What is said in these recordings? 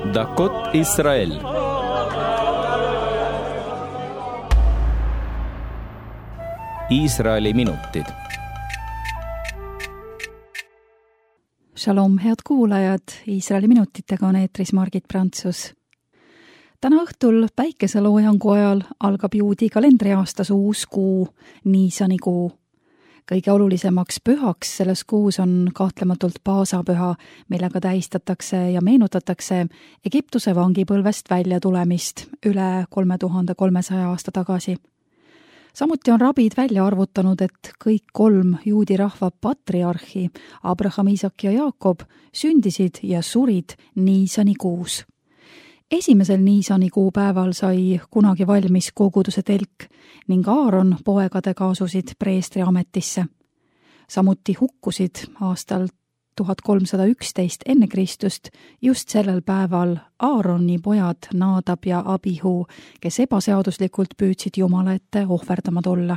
דקות ישראל. Iisraeli minutid. Shalom, head kuulajad, Iisraeli minutitega on eetris Margit Prantsus. Täna õhtul päikeseloojangu ajal algab juudi kalendriaastas uus kuu, Niisani kuu. Kõige olulisemaks pühaks selles kuus on kahtlematult paasapüha, millega tähistatakse ja meenutatakse Egiptuse vangipõlvest välja tulemist üle 3300 aasta tagasi. Samuti on rabid välja arvutanud, et kõik 3 juudi rahva patriarhi, Abraham, Isak ja Jaakob, sündisid ja surid Niisani kuus. Esimesel Niisani kuu päeval sai kunagi valmis koguduse telk ning Aaron poegadega asusid preestri ametisse. Samuti hukkusid aastal 1311 enne Kristust just sellel päeval Aaroni pojad Naadab ja Abihu, kes ebaseaduslikult püüdsid Jumala ette ohverdama tulla.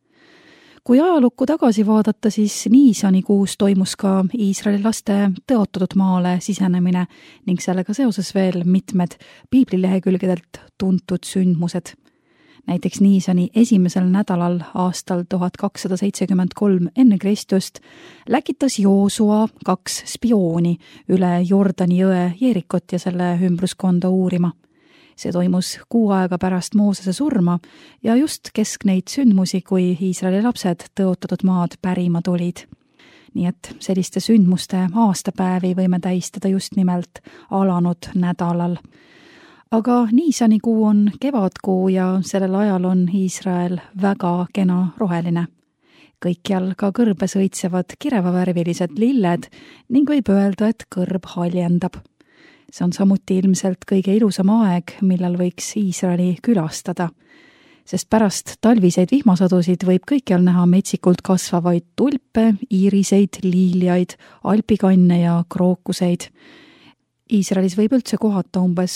Kui ajalukku tagasi vaadata, siis Niisani kuus toimus ka Iisraeli laste tõotatud maale sisenemine ning sellega seoses veel mitmed piiblilehekülgedelt tuntud sündmused. Näiteks Niisani esimesel nädalal aastal 1273 enne Kristust läkitas Joosua 2 spiooni üle Jordani jõe Jeerikot ja selle ümbruskonda uurima. See toimus 6 aega pärast Moosese surma ja just keskneid sündmusi, kui Iisraeli lapsed tõotatud maad pärima tulid. Nii et selliste sündmuste aastapäevi võime tähistada just nimelt alanud nädalal. Aga Niisani kuu on kevadkuu ja sellel ajal on Iisrael väga kena roheline. Kõikjal ka kõrbes õitsevad kirevavärvilised lilled ning võib öelda, et kõrb haljendab. See on samuti ilmselt kõige ilusam aeg, millal võiks Iisraeli külastada, sest pärast talviseid vihmasadusid võib kõikjal näha metsikult kasvavaid tulpe, iiriseid, liiljaid, alpikanne ja krookuseid. Iisraelis võib üldse kohata umbes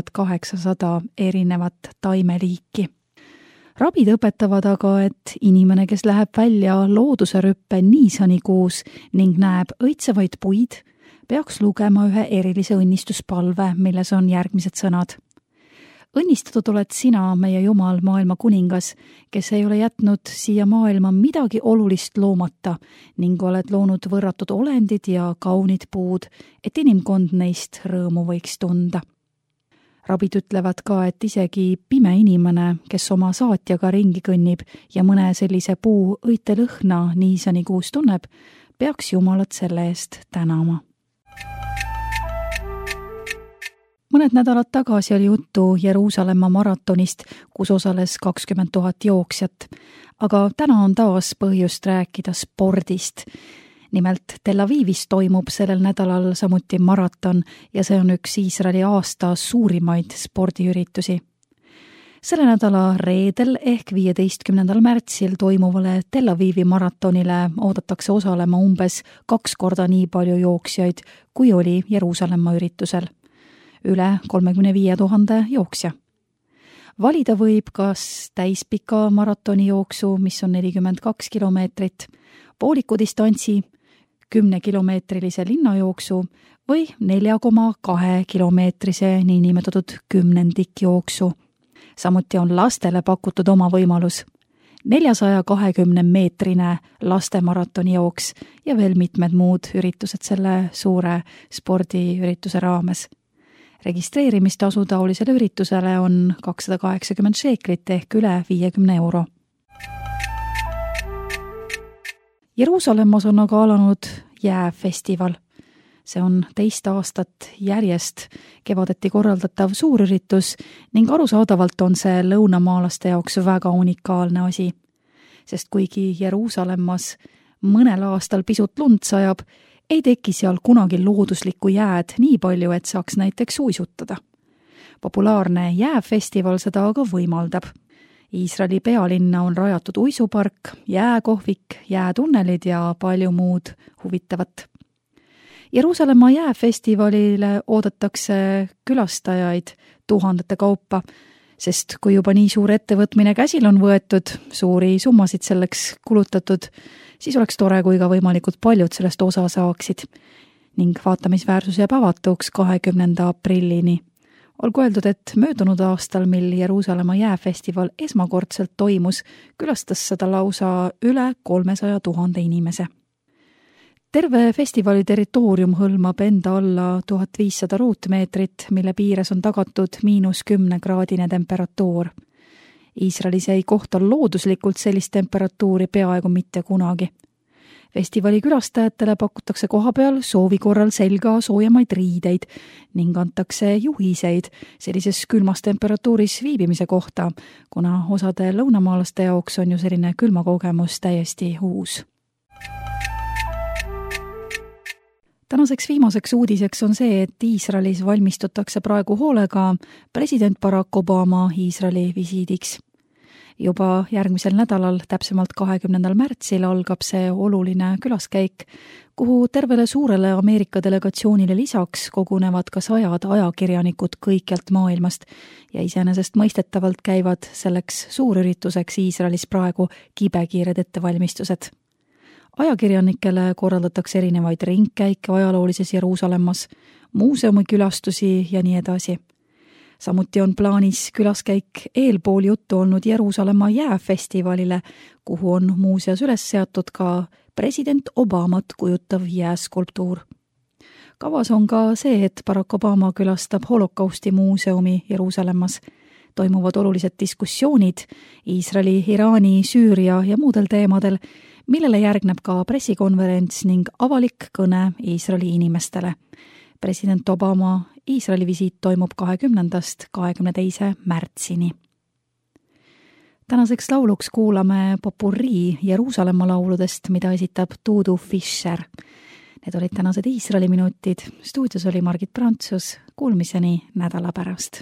2800 erinevat taimeliiki. Rabid õpetavad aga, et inimene, kes läheb välja looduse rüppe Niisani kuus ning näeb õitsevaid puid, peaks lugema ühe erilise õnnistuspalve, milles on järgmised sõnad. Õnnistatud oled sina, meie Jumal, maailma kuningas, kes ei ole jätnud siia maailma midagi olulist loomata ning oled loonud võrratud olendid ja kaunid puud, et inimkond neist rõõmu võiks tunda. Rabid ütlevad ka, et isegi pime inimene, kes oma saatjaga ringi kõnnib ja mõne sellise puu õitelõhna Niisani kuus tunneb, peaks Jumalat selle eest tänama. Mõned nädalad tagasi oli juttu Jeruusalemma maratonist, kus osales 20 000 jooksjat, aga täna on taas põhjust rääkida spordist. Nimelt Tel Avivis toimub sellel nädalal samuti maraton ja see on üks Iisraeli aasta suurimaid spordiüritusi. Selle nädala reedel ehk 15. märtsil toimuvale Tel Avivi maratonile oodatakse osalema umbes 2 korda nii palju jooksjaid, kui oli Jeruusalemma üritusel. Üle 35 000 jooksja. Valida võib kas täispika maratoni jooksu, mis on 42 kilomeetrit, pooliku distantsi, 10-kilomeetrilise linnajooksu või 4,2 kilomeetrise niinimetatud kümnendikjooksu. Samuti on lastele pakutud oma võimalus 420-meetrine lastemaratoni jooks ja veel mitmed muud üritused selle suure spordiürituse raames. Registreerimistasu taolisele üritusele on 280 šeeklit ehk üle 50 euro. Jeruusalemmas on aga alanud jääfestival. See on 2 aastat järjest kevadeti korraldatav suurüritus ning arusaadavalt on see lõunamaalaste jaoks väga unikaalne asi. Sest kuigi Jeruusalemmas mõnel aastal pisut lund sajab, ei teki seal kunagi looduslikku jääd nii palju, et saaks näiteks uisutada. Populaarne jääfestival seda aga võimaldab. Iisraeli pealinna on rajatud uisupark, jääkohvik, jäätunnelid ja palju muud huvitavat. Jeruusalemma jääfestivalile oodatakse külastajaid tuhandete kaupa, sest kui juba nii suur ettevõtmine käsil on võetud, suuri summasid selleks kulutatud, siis oleks tore, kui ka võimalikult paljud sellest osa saaksid. ning vaatamisväärsus jääb avatuks 20. aprillini. Olgu öeldud, et möödunud aastal, mil Jeruusalemma jääfestival esmakordselt toimus, külastas seda lausa üle 300 000 inimese. Terve festivali territoorium hõlmab enda alla 1500 ruutmeetrit, mille piires on tagatud -10-kraadine temperatuur. Iisraelis ei kohta looduslikult sellist temperatuuri peaaegu mitte kunagi. Festivali külastajatele pakutakse kohapeal soovi korral selga soojemaid riideid ning antakse juhiseid sellises külmas temperatuuris viibimise kohta, kuna osade lõunamaalaste jaoks on ju selline külmakogemus täiesti uus. Tänaseks viimaseks uudiseks on see, et Iisraelis valmistutakse praegu hoolega president Barack Obama Iisraeli visiidiks. Juba järgmisel nädalal, täpsemalt 20. märtsil, algab see oluline külaskäik, kuhu tervele suurele Ameerika delegatsioonile lisaks kogunevad ka 100 ajakirjanikud kõikjalt maailmast ja iseenesest mõistetavalt käivad selleks suurürituseks Iisraelis praegu kibekiired ettevalmistused. Ajakirjanikele korraldatakse erinevaid ringkäike ajaloolises Jeruusalemmas, muuseumikülastusi ja nii edasi. Samuti on plaanis külaskäik eelpool juttu olnud Jeruusalemma jääfestivalile, kuhu on muuseas üles seatud ka president Obamat kujutav jääskulptuur. Kavas on ka see, et Barack Obama külastab Holokausti muuseumi Jeruusalemmas. Toimuvad olulised diskussioonid Iisraeli, Iraani, Süüria ja muudel teemadel, millele järgneb ka pressikonverents ning avalik kõne Iisraeli inimestele. President Obama Iisraeli visiit toimub 20. 22. märtsini. Tänaseks lauluks kuulame popurrii Jeruusalemma lauludest, mida esitab Dudu Fischer. Need olid tänased Iisraeli minutid. Stuudios oli Margit Prantsus. Kuulmiseni nädala pärast.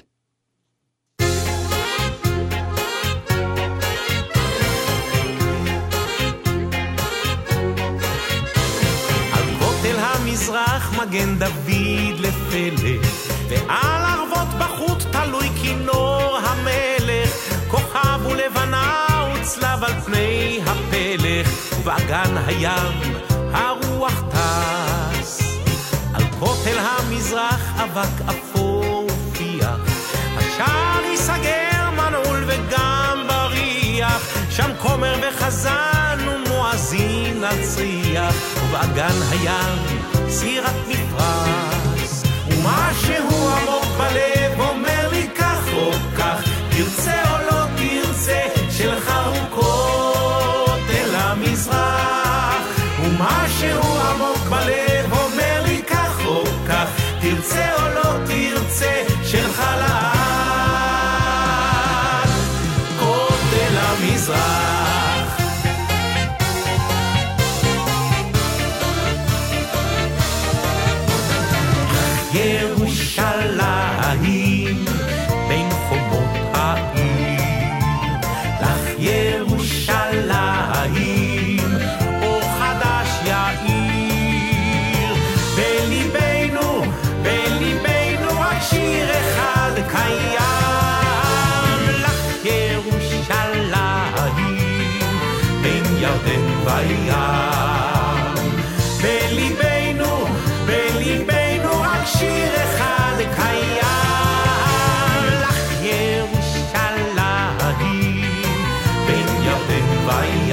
מזרח מגן דוד לפלך ועל ערבות בחוט תלוי כינור המלך כוכב ולבנה וצלב על פני הפלך ובאגן הים הרוח טס על כותל המזרח אבק אפור ופיח השער ייסגר מנעול וגם בריח שם כומר וחזן ומואזין על צריח ובאגן הים סירת מפרס ומשהו עמוק בלב אומר לי כך או כך תרצה או לא תרצה שלך הוא כותל המזרח ומשהו עמוק בלב אומר לי כך או כך תרצה או לא תרצה שלך לאן כותל המזרח ירושלים בין חומות העיר לך ירושלים אור חדש יאיר בליבנו רק שיר אחד קיים לך ירושלים בין ירדן וים בליבנו רק שיר אחד קיים לך ירושלים בין ירדן וים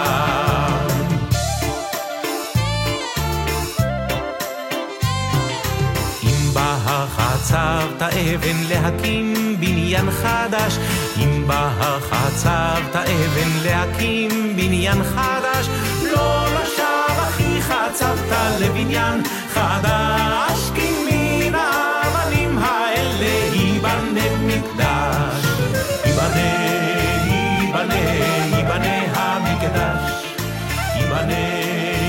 אם בהר חצבת אבן להקים בניין חדש אם בהר חצבת אבן להקים בניין חדש לא לשב אחי חצבת לבניין חדש כי מן האבנים האלה ייבנה מקדש ייבנה המקדש ייבנה